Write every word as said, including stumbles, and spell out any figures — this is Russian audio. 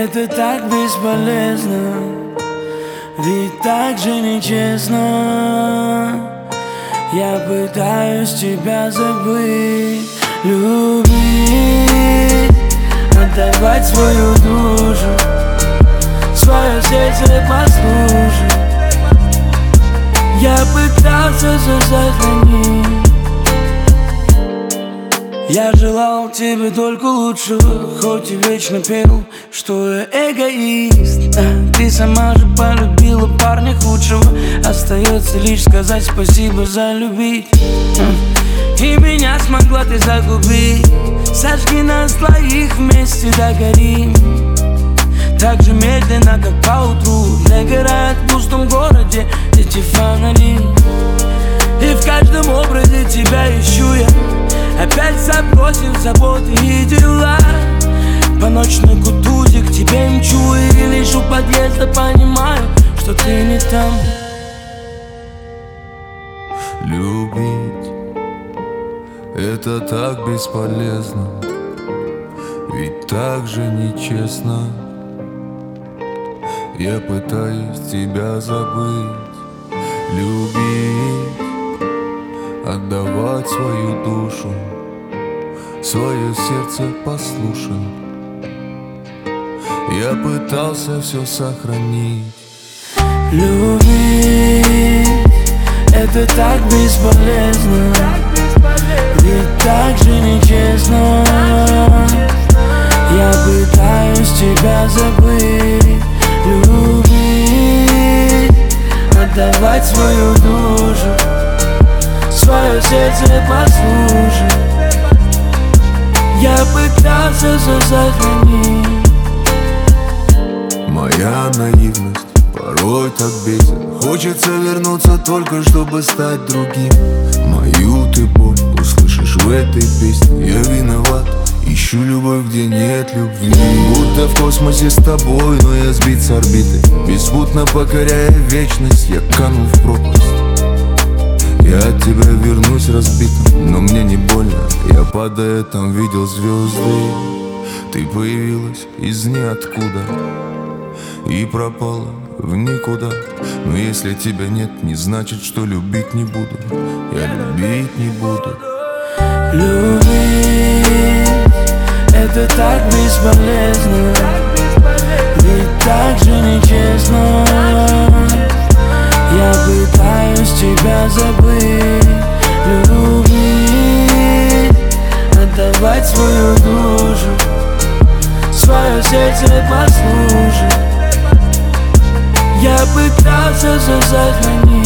Это так бесполезно, ведь так же нечестно. Я пытаюсь тебя забыть, любить, отдавать свою душу, свое сердце послушать. Я пытался все сохранить. Я желал тебе только лучшего, хоть и вечно пел, что я эгоист. А ты сама же полюбила парня худшего. Остается лишь сказать спасибо за любить. И меня смогла ты загубить. Сожги нас двоих, вместе догорим. Так же медленно, как поутру догорает в пустом городе эти фонари. И в каждом образе тебя ищу я, опять забросив заботы и дела. По ночной кутузе к тебе мчу, и лишь у подъезда понимаю, что ты не там. Любить — это так бесполезно, ведь так же нечестно. Я пытаюсь тебя забыть, любить, отдавать свою душу, свое сердце послушать. Я пытался все сохранить. Любить — это так бесполезно, ведь так же нечестно. Я пытаюсь тебя забыть, любить, отдавать свою душу, свое сердце послушать. Я пытался все сохранить. Моя наивность порой так бесит. Хочется вернуться только чтобы стать другим. Мою ты боль услышишь в этой песне. Я виноват, ищу любовь, где нет любви. Будто в космосе с тобой, но я сбит с орбиты. Беспутно покоряя вечность, я канул в пропасть. Я от тебя вернусь разбитым, но мне не больно. Я падая там видел звезды. Ты появилась из ниоткуда и пропала в никуда. Но если тебя нет, не значит, что любить не буду. Я любить не буду. Любить — это так бесполезно, ведь так же нечестно. Я пытаюсь тебя забыть, любить, отдавать свою душу, свое сердце послушать. Я пытался все сохранить.